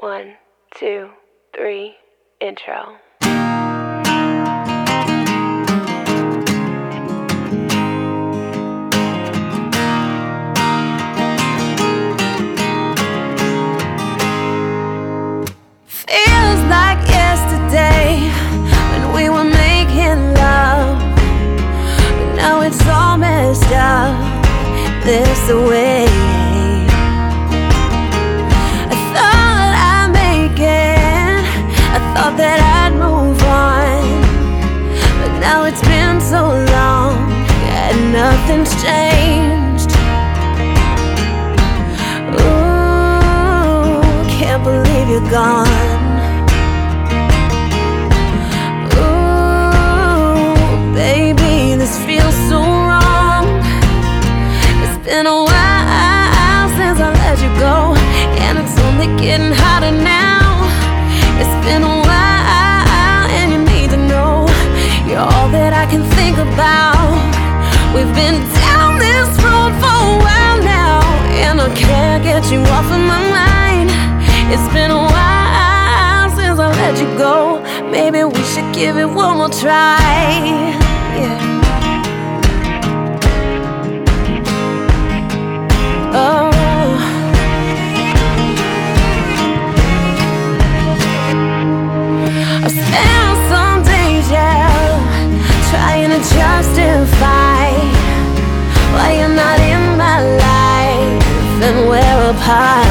1, 2, 3, intro. Feels like yesterday when we were making love, but now it's all messed up this way. I thought I'd make it, I thought that I'd move on, but now it's been so long and nothing's changed. Ooh, can't believe you're gone. Baby, this feels so wrong. It's been a while since I let you go, and it's only getting hotter now. It's been a while, and you need to know you're all that I can think about. We've been down this road for a while now, and I can't get you off of my mind. It's been a while since I let you go. Maybe we should give it one more try. Yeah. Oh, I've spent some days, yeah, trying to justify why you're not in my life and we're apart.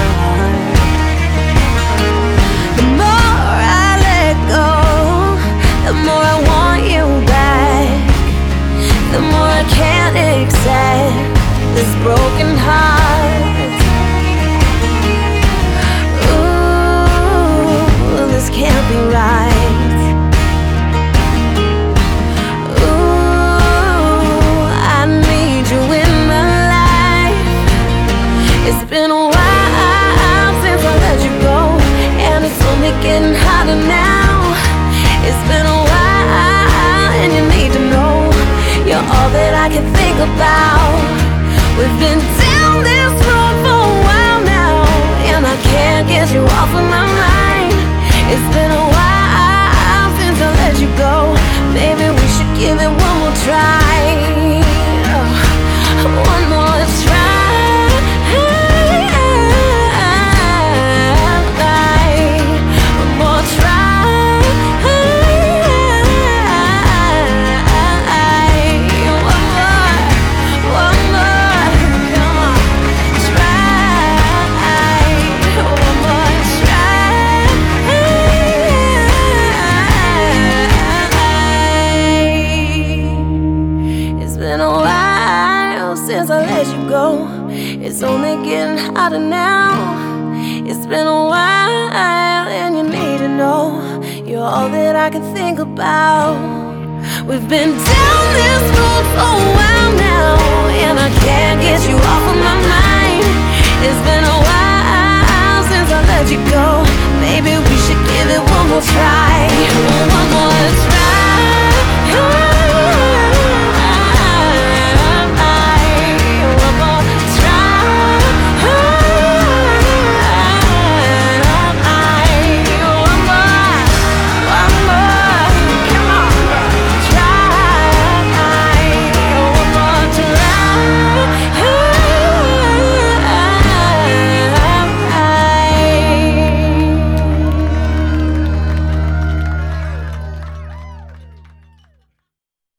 The more I let go, the more I want you back, the more I can't accept this broken heart. Ooh, this can't be right. Ooh, I need you in my life. It's been a while since I let you go, and it's only getting hotter now. It's been a while, and you need to know you're all that I can think about. We've been down this road for a while now, and I can't get you off of my mind. It's been a while since I let you go. Maybe we should give it one more try. One more try. One more try. Since I let you go, it's only getting hotter now. It's been a while, and you need to know you're all that I can think about. We've been down this road for a while now, and I can't get you off of my mind. It's been a while.